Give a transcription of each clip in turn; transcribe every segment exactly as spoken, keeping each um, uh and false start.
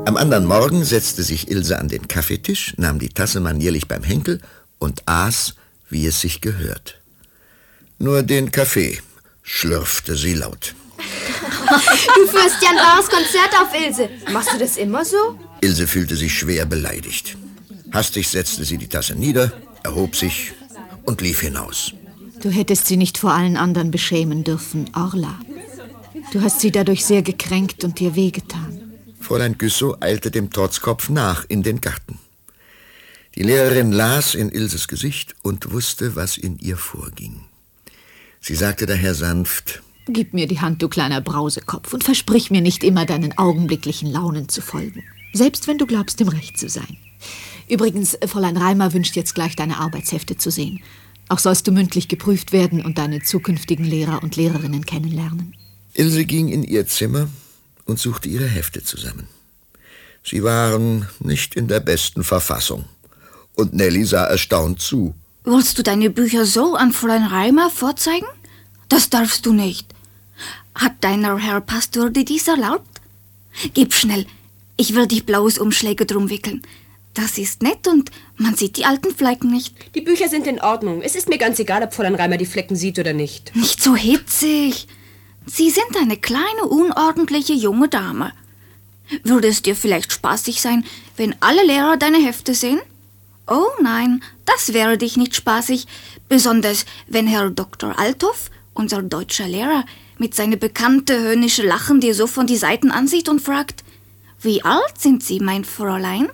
Am anderen Morgen setzte sich Ilse an den Kaffeetisch, nahm die Tasse manierlich beim Henkel und aß, wie es sich gehört. Nur den Kaffee schlürfte sie laut. Du führst ja ein wahres Konzert auf, Ilse. Machst du das immer so? Ilse fühlte sich schwer beleidigt. Hastig setzte sie die Tasse nieder, erhob sich und lief hinaus. Du hättest sie nicht vor allen anderen beschämen dürfen, Orla. Du hast sie dadurch sehr gekränkt und dir wehgetan. Fräulein Güssow eilte dem Trotzkopf nach in den Garten. Die Lehrerin las in Ilses Gesicht und wusste, was in ihr vorging. Sie sagte daher sanft: Gib mir die Hand, du kleiner Brausekopf, und versprich mir nicht immer deinen augenblicklichen Launen zu folgen. Selbst wenn du glaubst, im Recht zu sein. Übrigens, Fräulein Reimer wünscht jetzt gleich deine Arbeitshefte zu sehen. Auch sollst du mündlich geprüft werden und deine zukünftigen Lehrer und Lehrerinnen kennenlernen. Ilse ging in ihr Zimmer und suchte ihre Hefte zusammen. Sie waren nicht in der besten Verfassung. Und Nelly sah erstaunt zu. Willst du deine Bücher so an Fräulein Reimer vorzeigen? Das darfst du nicht. Hat deiner Herr Pastor dir dies erlaubt? Gib schnell, ich will dich blaues Umschläge drum wickeln. Das ist nett und man sieht die alten Flecken nicht. Die Bücher sind in Ordnung. Es ist mir ganz egal, ob Fräulein Reimer die Flecken sieht oder nicht. Nicht so hitzig. Sie sind eine kleine, unordentliche junge Dame. Würde es dir vielleicht spaßig sein, wenn alle Lehrer deine Hefte sehen? Oh nein, das wäre dich nicht spaßig. Besonders, wenn Herr Doktor Althoff, unser deutscher Lehrer, mit seinem bekannten höhnischen Lachen dir so von die Seiten ansieht und fragt: Wie alt sind Sie, mein Fräulein?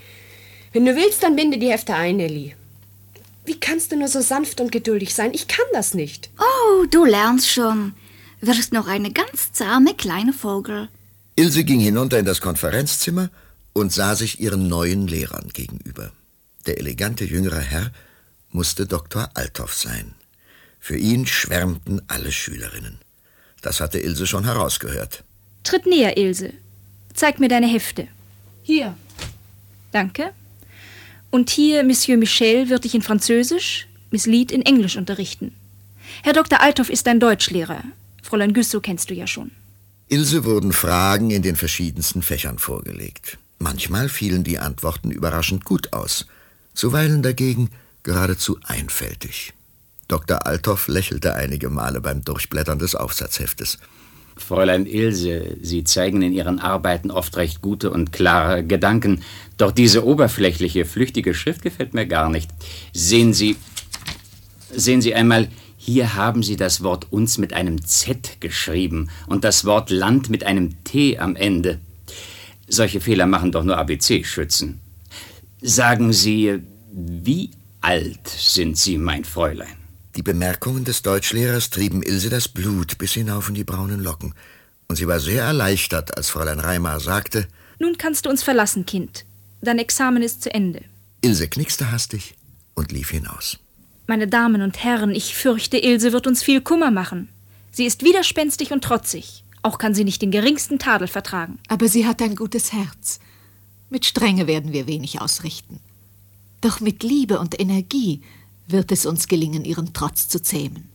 Wenn du willst, dann binde die Hefte ein, Nelly. Wie kannst du nur so sanft und geduldig sein? Ich kann das nicht. Oh, du lernst schon. Wirst noch eine ganz zahme kleine Vogel. Ilse ging hinunter in das Konferenzzimmer und sah sich ihren neuen Lehrern gegenüber. Der elegante jüngere Herr musste Doktor Althoff sein. Für ihn schwärmten alle Schülerinnen. Das hatte Ilse schon herausgehört. Tritt näher, Ilse. Zeig mir deine Hefte. Hier. Danke. Und hier, Monsieur Michel wird dich in Französisch, Miss Lied in Englisch unterrichten. Herr Doktor Althoff ist dein Deutschlehrer. Fräulein Güssow kennst du ja schon. Ilse wurden Fragen in den verschiedensten Fächern vorgelegt. Manchmal fielen die Antworten überraschend gut aus, zuweilen dagegen geradezu einfältig. Doktor Althoff lächelte einige Male beim Durchblättern des Aufsatzheftes. Fräulein Ilse, Sie zeigen in Ihren Arbeiten oft recht gute und klare Gedanken, doch diese oberflächliche, flüchtige Schrift gefällt mir gar nicht. Sehen Sie, sehen Sie einmal, hier haben Sie das Wort uns mit einem Z geschrieben und das Wort Land mit einem T am Ende. Solche Fehler machen doch nur A B C-Schützen. Sagen Sie, wie alt sind Sie, mein Fräulein? Die Bemerkungen des Deutschlehrers trieben Ilse das Blut bis hinauf in die braunen Locken. Und sie war sehr erleichtert, als Fräulein Reimer sagte: Nun kannst du uns verlassen, Kind. Dein Examen ist zu Ende. Ilse knickste hastig und lief hinaus. Meine Damen und Herren, ich fürchte, Ilse wird uns viel Kummer machen. Sie ist widerspenstig und trotzig. Auch kann sie nicht den geringsten Tadel vertragen. Aber sie hat ein gutes Herz. Mit Strenge werden wir wenig ausrichten. Doch mit Liebe und Energie wird es uns gelingen, ihren Trotz zu zähmen.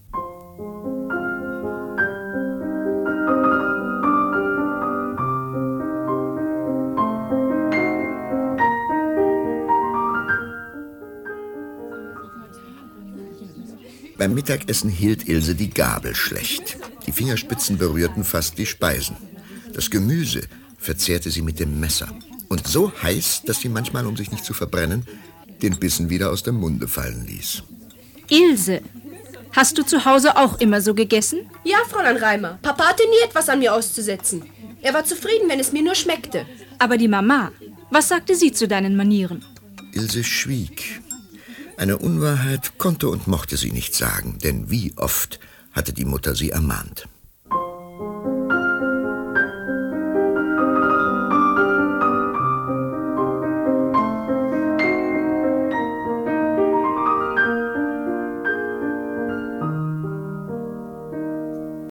Beim Mittagessen hielt Ilse die Gabel schlecht. Die Fingerspitzen berührten fast die Speisen. Das Gemüse verzehrte sie mit dem Messer. Und so heiß, dass sie manchmal, um sich nicht zu verbrennen, den Bissen wieder aus dem Munde fallen ließ. Ilse, hast du zu Hause auch immer so gegessen? Ja, Fräulein Reimer. Papa hatte nie etwas an mir auszusetzen. Er war zufrieden, wenn es mir nur schmeckte. Aber die Mama, was sagte sie zu deinen Manieren? Ilse schwieg. Eine Unwahrheit konnte und mochte sie nicht sagen, denn wie oft hatte die Mutter sie ermahnt.